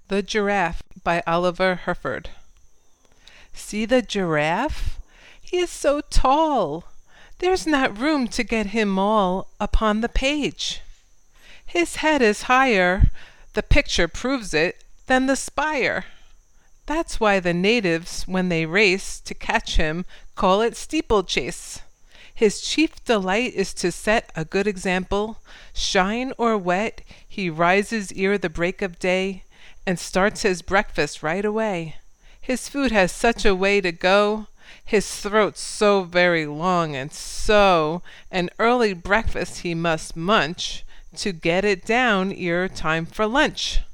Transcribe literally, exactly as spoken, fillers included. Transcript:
The Giraffe by Oliver Herford. See the giraffe? He is so tall, there's not room to get him all upon the page. His head is higher, the picture proves it, than the spire. That's why the natives, when they race to catch him, call it steeplechase. His chief delight is to set a good example. Shine or wet, he rises ere the break of day, and starts his breakfast right away. His food has such a way to go, his throat's so very long, and so an early breakfast he must munch to get it down ere time for lunch.